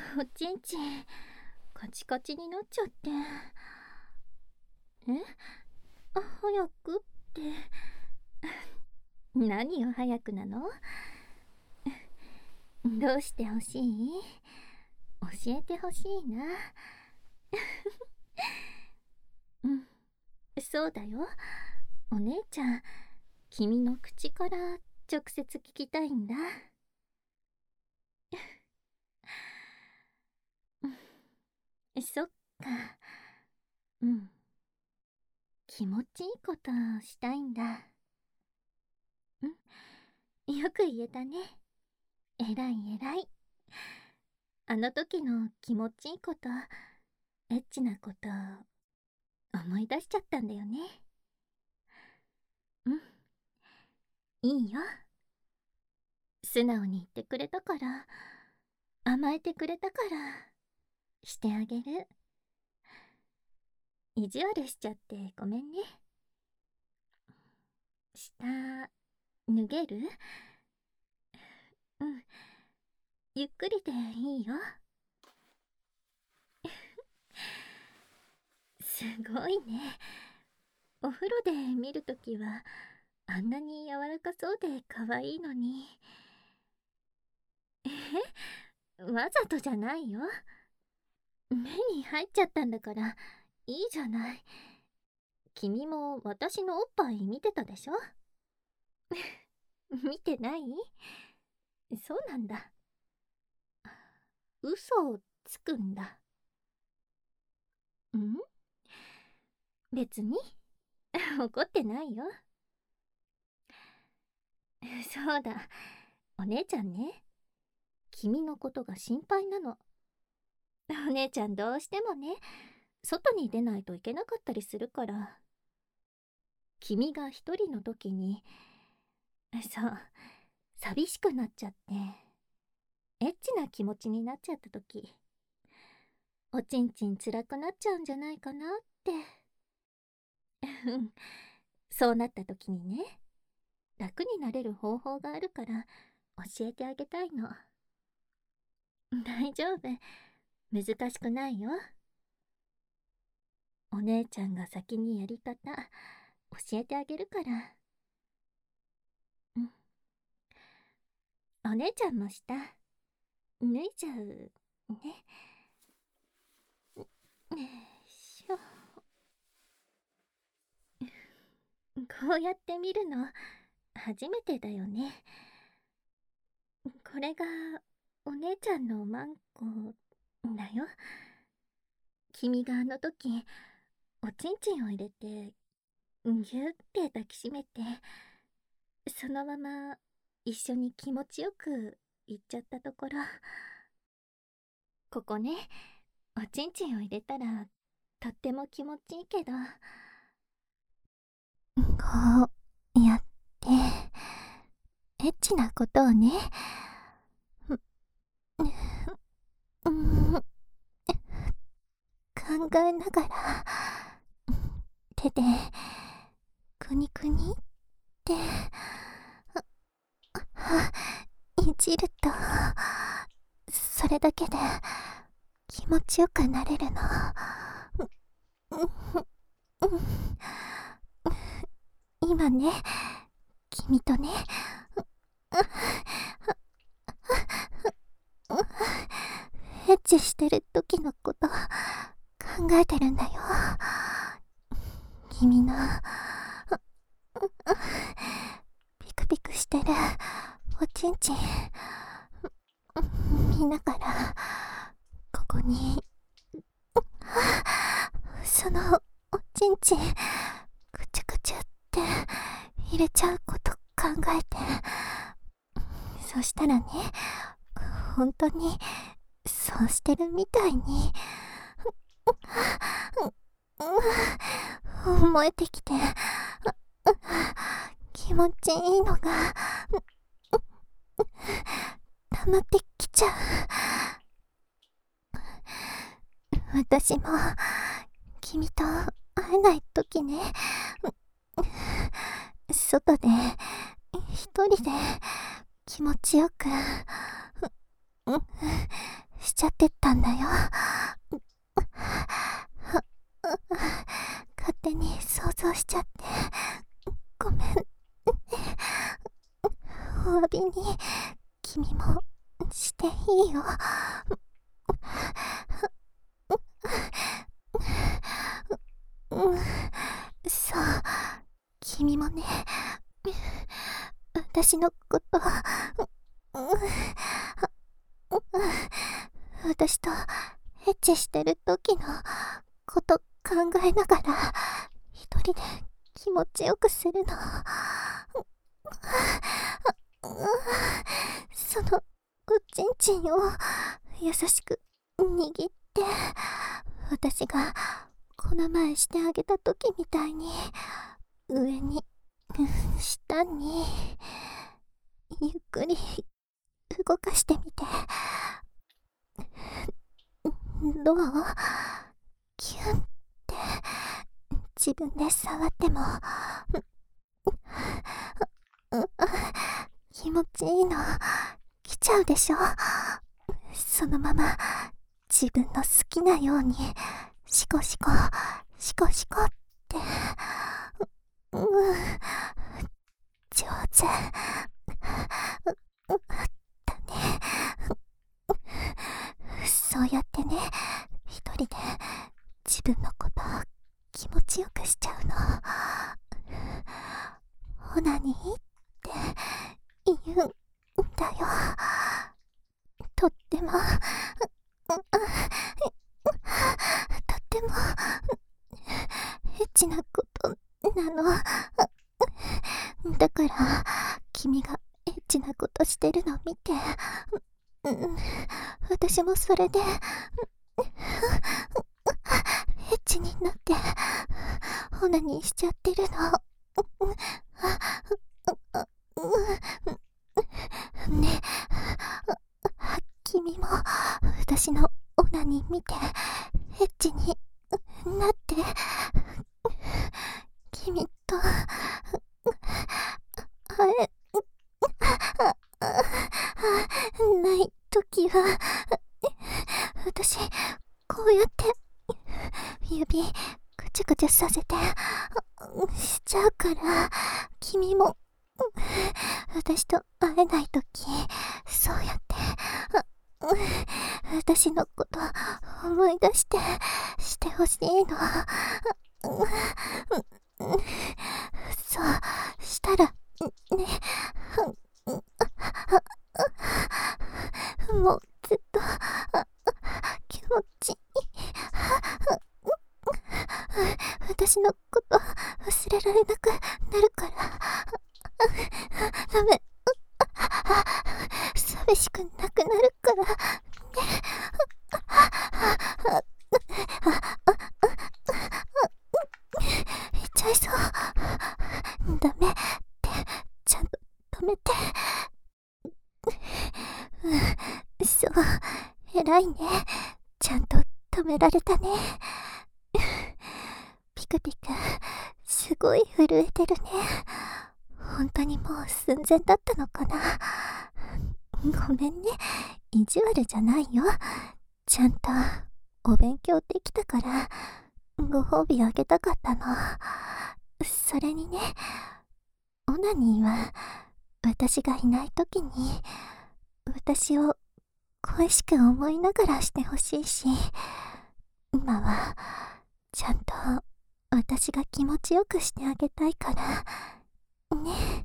おちんちんカチカチになっちゃって。早くって何よ早くなの？どうしてほしい？教えてほしいな。うん、そうだよ。お姉ちゃん、君の口から直接聞きたいんだ。そっか。うん。気持ちいいことしたいんだ。よく言えたね。えらいえらい。あの時の気持ちいいこと、エッチなこと思い出しちゃったんだよね。うん、いいよ。素直に言ってくれたから、甘えてくれたから、してあげる。意地悪しちゃってごめんね。下、脱げる？うん、ゆっくりでいいよ。すごいね。お風呂で見るときは、あんなに柔らかそうで可愛いのに。わざとじゃないよ。目に入っちゃったんだから、いいじゃない。君も私のおっぱい見てたでしょ？見てない？そうなんだ。嘘をつくんだ。ん？別に怒ってないよ。そうだ、お姉ちゃんね、君のことが心配なの。お姉ちゃんどうしてもね、外に出ないといけなかったりするから。君が一人の時に、そう、寂しくなっちゃって、エッチな気持ちになっちゃった時、おちんちん辛くなっちゃうんじゃないかなって。そうなった時にね、楽になれる方法があるから教えてあげたいの。大丈夫、難しくないよ。お姉ちゃんが先にやり方教えてあげるから。うん、お姉ちゃんも下脱いじゃうね。よいしょ。こうやって見るの初めてだよね。これがお姉ちゃんのマンコだよ。君があの時おちんちんを入れてぎゅって抱きしめて、そのまま一緒に気持ちよく行っちゃったところ。ここね、おちんちんを入れたらとっても気持ちいいけど、こうやってエッチなことをね、うん、考えながら手でくにくにっていじると、それだけで気持ちよくなれるの。今ね、君とね、エッチしてる時のこと考えてるんだよ。君のピクピクしてるおちんちん見ながら、ここにそのおちんちんくちゅくちゅって入れちゃうこと考えて、そしたらね、本当にそうしてるみたいに思えてきて、気持ちいいのが溜まってきちゃう。私も君と会えない時ね、外で一人で気持ちよくしちゃってたんだよ。勝手に想像しちゃって、ごめん。お詫びに、君もしていいよ。そう、君もね、私のこと、私とエッチしてる時のこと考えながら、一人で気持ちよくするの。そのおちんちんを優しく握って、私がこの前してあげた時みたいに、上に下にゆっくり動かしてみて。どう？キュンって自分で触っても気持ちいいの来ちゃうでしょ。そのまま自分の好きなようにシコシコシコシコって、上手だね。そうやってね、一人で自分のこと気持ちよくしちゃうの。オナニーって言うんだよ。とってもエッチなことなの。だから君がエッチなことしてるの見て、私もそれでエッチになってオナニーしちゃってるの。ね、君も私のオナニー見てエッチになって、君と会えないときは、私こうやって指くちゃくちゃさせてしちゃうから、君も私と会えないときそうやって私のこと思い出してほしいの。そうしたらね、もうずっと気持ちいい。私のこと忘れられなくなるから。ダメ。寂しくなくなるからね。言っちゃいそう。ダメってちゃんと止めて。そう、偉いね。ちゃんと止められたね。ピクピクすごい震えてるね。本当にもう寸前だったのかな。ごめんね、意地悪じゃないよ。ちゃんとお勉強できたからご褒美あげたかったの。それにね、オナニーは私がいない時に私を恋しく思いながらしてほしいし、今はちゃんと私が気持ちよくしてあげたいからね。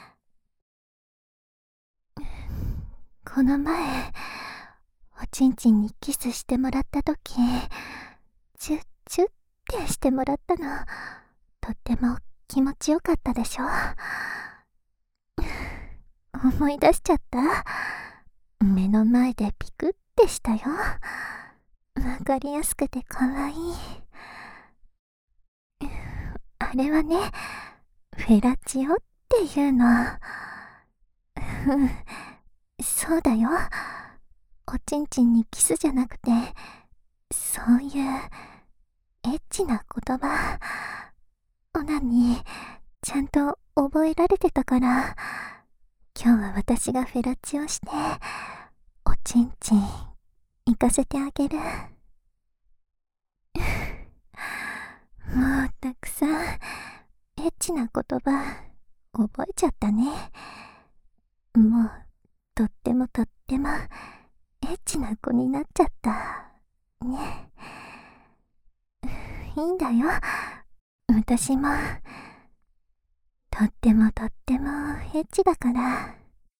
この前おちんちんにキスしてもらった時、チュッチュッってしてもらったの、とっても気持ちよかったでしょ。思い出しちゃった。目の前でピクってしたよ。わかりやすくてかわいい。あれはね、フェラチオっていうの。そうだよ。おちんちんにキスじゃなくて、そういうエッチな言葉、オナニーちゃんと覚えられてたから、今日は私がフェラチオしておちんちん行かせてあげる。もうたくさんエッチな言葉覚えちゃったね。もうとってもとってもエッチな子になっちゃったね。いいんだよ。私もとってもとってもエッチだから。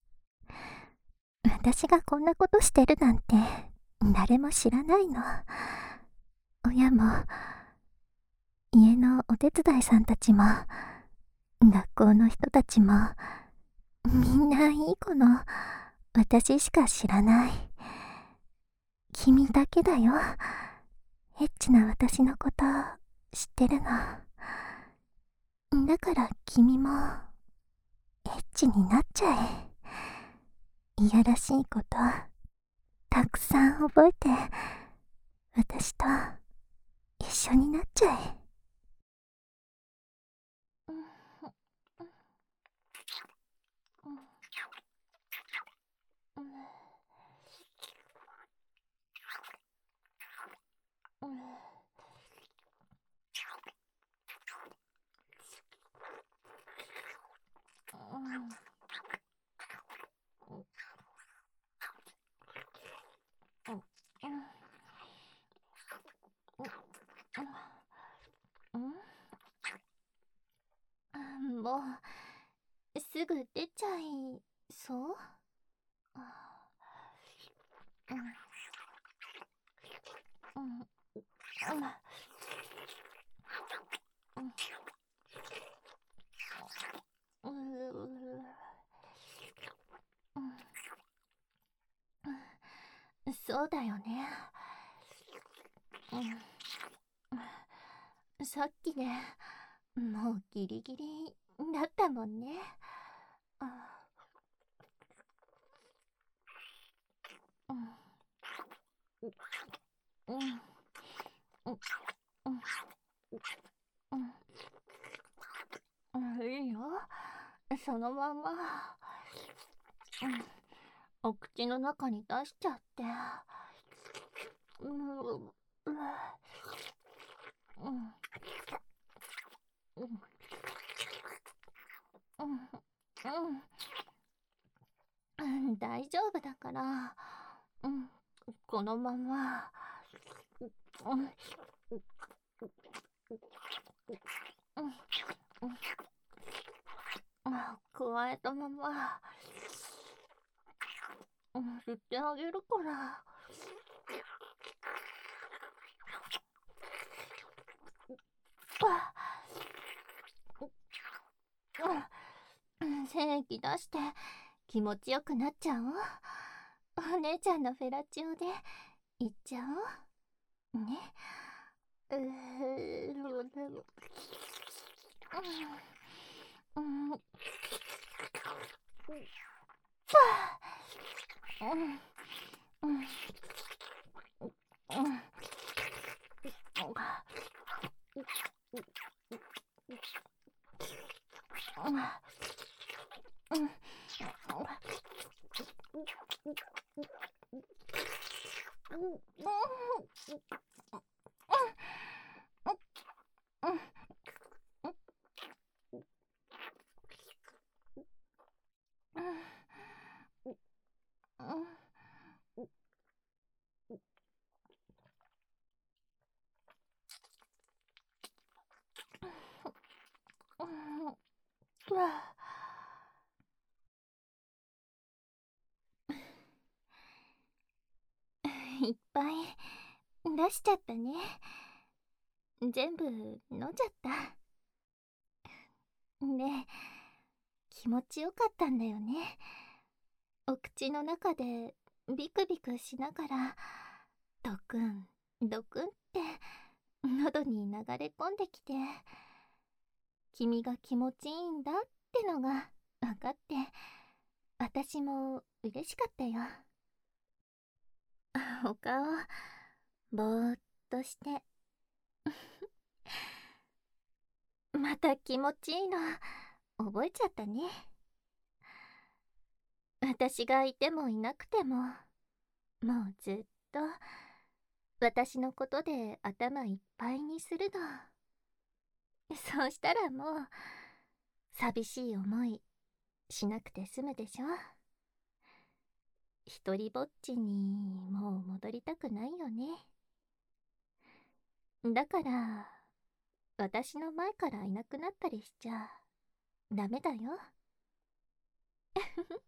私がこんなことしてるなんて誰も知らないの。親も家のお手伝いさんたちも学校の人たちもみんないい子の私しか知らない。君だけだよ。エッチな私のこと知ってるの。だから君もエッチになっちゃえ。いやらしいことたくさん覚えて私と一緒になっちゃえ。もうすぐ出ちゃいそう。そうだよね。さっきね、もうギリギリだったもんね。いいよ、そのまま、お口の中に出しちゃって。大丈夫だから、このまま、加えたまま、吸ってあげるから。精液出して気持ちよくなっちゃおう。お姉ちゃんのフェラチオでいっちゃおうね。いっぱい出しちゃったね。全部飲んじゃった。ねえ、気持ちよかったんだよね。お口の中でビクビクしながらドクンドクンって喉に流れ込んできて、君が気持ちいいんだってのが分かって、私も嬉しかったよ。お顔ぼーっとしてまた気持ちいいの覚えちゃったね。私がいてもいなくてももうずっと私のことで頭いっぱいにするの。そうしたらもう寂しい思いしなくて済むでしょ。一りぼっちにもう戻りたくないよね。だから私の前からいなくなったりしちゃダメだよ。